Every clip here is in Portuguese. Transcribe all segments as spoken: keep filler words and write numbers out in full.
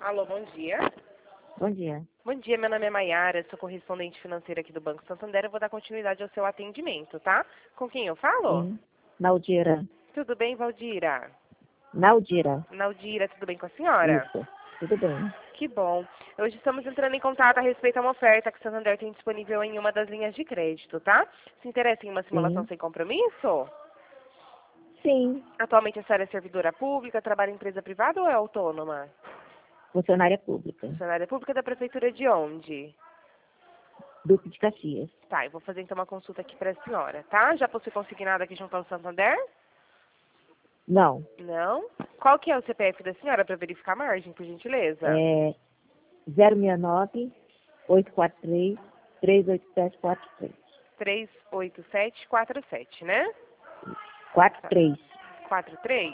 Alô, bom dia. Bom dia. Bom dia, meu nome é Maiara, sou correspondente financeira aqui do Banco Santander. Eu vou dar continuidade ao seu atendimento, tá? Com quem eu falo? Sim. Naldira. Tudo bem, Valdira? Naldira. Naldira, tudo bem com a senhora? Isso. Tudo bem. Que bom. Hoje estamos entrando em contato a respeito a uma oferta que o Santander tem disponível em uma das linhas de crédito, tá? Se interessa em uma simulação Sim. sem compromisso? Sim. Atualmente a senhora é servidora pública, trabalha em empresa privada ou é autônoma? Funcionária pública. Funcionária pública da prefeitura de onde? Duque de Caxias. Tá, eu vou fazer então uma consulta aqui para a senhora, tá? Já possui consignado aqui junto ao Santander? Não. Não? Qual que é o C P F da senhora para verificar a margem, por gentileza? É zero seis nove, oito quatro três, três oito sete quatro três. três oito sete quatro sete, né? quatro três. quatro três?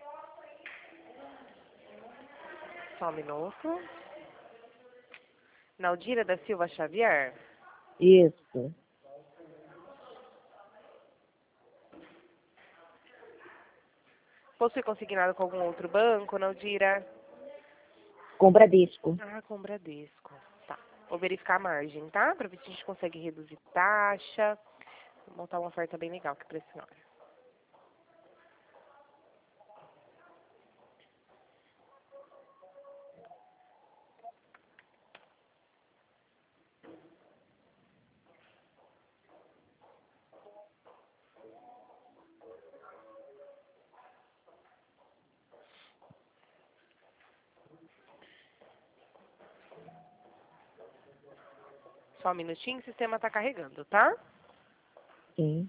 Só um minuto. Naldira da Silva Xavier? Isso. Possui consignado com algum outro banco, Naldira? Com Bradesco. Ah, com Bradesco. Tá. Vou verificar a margem, tá? Para ver se a gente consegue reduzir taxa. Vou montar uma oferta bem legal aqui para a senhora. Só um minutinho, o sistema está carregando, tá? Sim.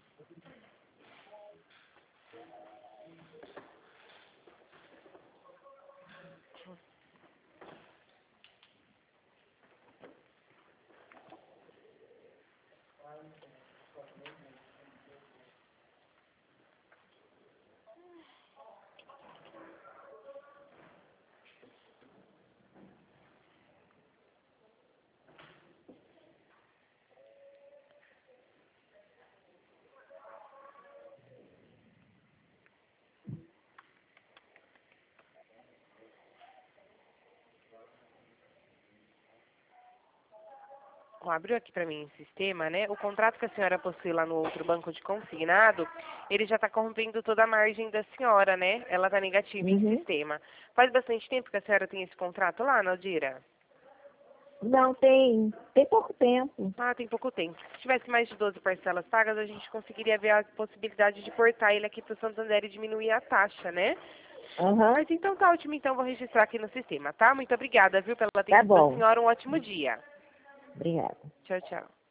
Ó, abriu aqui para mim o sistema, né? O contrato que a senhora possui lá no outro banco de consignado, ele já está corrompendo toda a margem da senhora, né? Ela está negativa em Uhum. sistema. Faz bastante tempo que a senhora tem esse contrato lá, Naldira? Não, tem, tem pouco tempo. Ah, tem pouco tempo. Se tivesse mais de doze parcelas pagas, a gente conseguiria ver a possibilidade de portar ele aqui para o Santander e diminuir a taxa, né? Aham. Mas então tá ótimo, então vou registrar aqui no sistema, tá? Muito obrigada, viu, pela Tá atenção da bom. senhora. Um ótimo dia. Obrigada. Tchau, tchau.